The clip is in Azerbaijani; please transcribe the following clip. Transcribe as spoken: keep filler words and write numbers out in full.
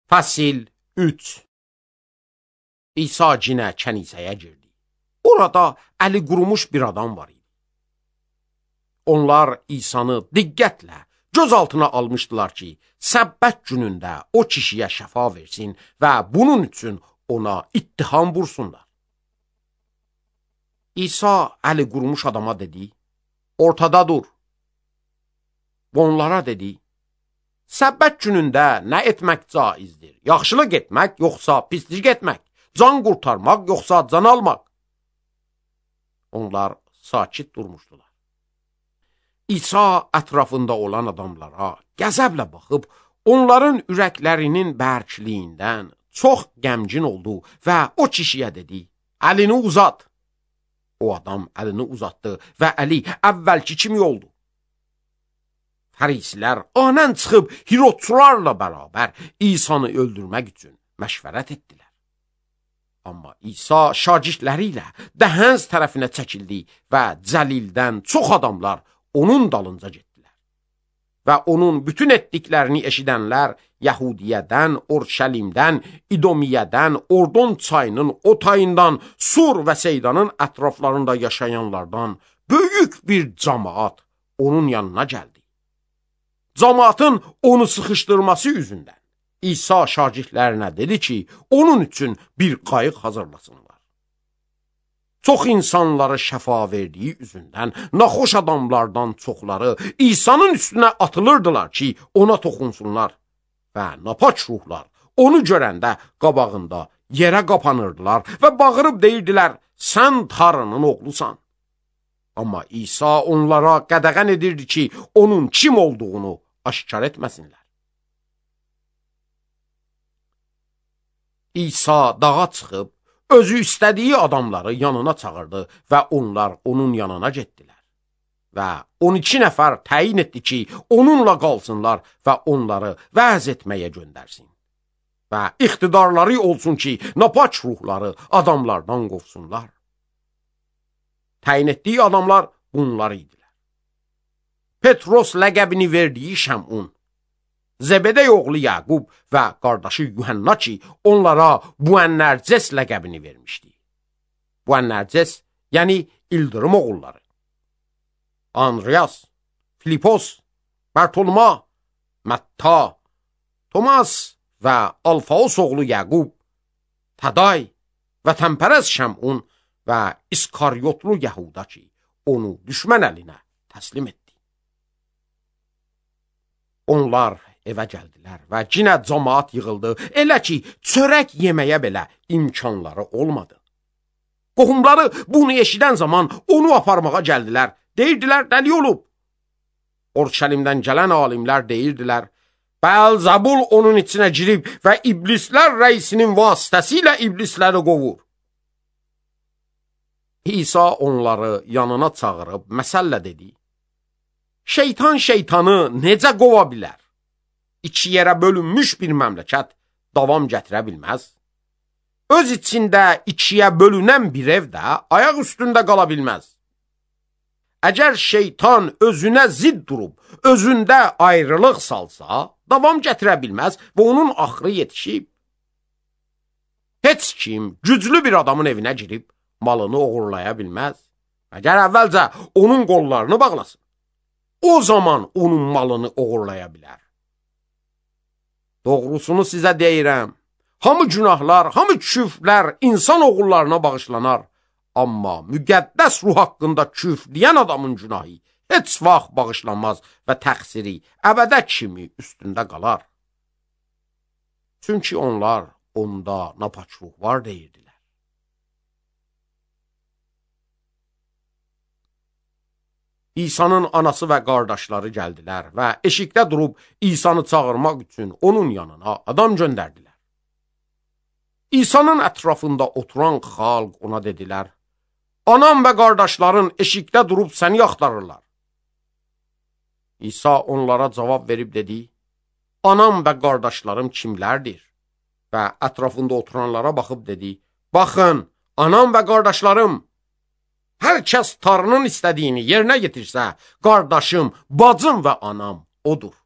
Fəsil üç. İsa cinə kənisəyə girdi. Orada əli qurumuş bir adam var idi. Onlar İsanı diqqətlə göz altına almışdılar ki, səbbət günündə o kişiyə şəfa versin və bunun üçün ona ittiham vursunlar. İsa əli qurumuş adama dedi, ortada dur. Onlara dedi, səbbət günündə nə etmək caizdir? Yaxşılıq etmək, yoxsa pislik etmək? Can qurtarmaq, yoxsa can almaq? Onlar sakit durmuşdular. İsa ətrafında olan adamlara qəzəblə baxıb, onların ürəklərinin bərkliyindən çox qəmgin oldu və o kişiyə dedi, əlini uzat. O adam əlini uzatdı və əli əvvəlki kimi oldu. Fərisilər anən çıxıb Hirodçularla bərabər İsanı öldürmək üçün məşvərət etdilər. Amma İsa şagirdləri ilə dəhənz tərəfinə çəkildi və Cəlildən çox adamlar onun dalınca getdilər. Və onun bütün etdiklərini eşidənlər Yəhudiyədən, Orşəlimdən, İdomiyədən, Ordon çayının o tayından, Sur və Seydanın ətraflarında yaşayanlardan böyük bir camaat onun yanına gəldi. Camaatın onu sıxışdırması üzündən İsa şagirdlərinə dedi ki, onun üçün bir qayıq hazırlasınlar. Çox insanları şəfa verdiyi üzündən naxoş adamlardan çoxları İsa'nın üstünə atılırdılar ki, ona toxunsunlar və napaç ruhlar onu görəndə qabağında yerə qapanırdılar və bağırıb deyirdilər, sən Tanrının oğlusan. Amma İsa onlara qədəğən edirdi ki, onun kim olduğunu aşkar etməsinlər. İsa dağa çıxıb, özü istədiyi adamları yanına çağırdı və onlar onun yanına getdilər. Və on iki nəfər təyin etdi ki, onunla qalsınlar və onları vəz etməyə göndərsin. Və iqtidarları olsun ki, napaç ruhları adamlardan qovsunlar. Təyin etdiyi adamlar bunlar idilər. Petros ləqəbini verdiyi Şəmun, Zebedey oğlu Yaqub və qardaşı Yuhanna ki, onlara Boanerges ləqəbini vermişdi. Boanerges, yəni İldırım oğulları. Andreas, Filipos, Bartoloma, Mətta, Tomas və Alfaos oğlu Yaqub, Taday və Təmpərəz Şəmun və İskaryotlu Yəhuda ki, onu düşmən əlinə təslim etdi. Onlar evə gəldilər və cinə camaat yığıldı, elə ki, çörək yeməyə belə imkanları olmadı. Qohumları bunu eşidən zaman onu aparmağa gəldilər, deyirdilər, dəli olub. Orşəlimdən gələn alimlər deyirdilər, Bəl-Zəbul onun içinə girib və iblislər rəisinin vasitəsilə iblisləri qovur. İsa onları yanına çağırıb məsəllə dedi, şeytan şeytanı necə qova bilər? İki yerə bölünmüş bir məmləkət davam gətirə bilməz. Öz içində ikiyə bölünən bir ev də ayaq üstündə qala bilməz. Əgər şeytan özünə zidd durub, özündə ayrılıq salsa, davam gətirə bilməz və onun axırı yetişib. Heç kim güclü bir adamın evinə girib, malını oğurlaya bilməz. Əgər əvvəlcə onun qollarını bağlasın, o zaman onun malını oğurlaya bilər. Doğrusunu sizə deyirəm, hamı günahlar, hamı küfrlər insan oğullarına bağışlanar. Amma müqəddəs ruh haqqında küfrləyən adamın günahı heç vaxt bağışlanmaz və təqsiri əbədə kimi üstündə qalar. Çünki onlar onda napaç ruh var deyirdilər. İsa'nın anası və qardaşları gəldilər və eşikdə durub İsa'nı çağırmaq üçün onun yanına adam göndərdilər. İsa'nın ətrafında oturan xalq ona dedilər, anam və qardaşların eşikdə durub səni axtarırlar. İsa onlara cavab verib dedi, anam və qardaşlarım kimlərdir? Və ətrafında oturanlara baxıb dedi, baxın, anam və qardaşlarım, hər kəs Tanrının istədiyini yerinə yetirsə, qardaşım, bacım və anam odur.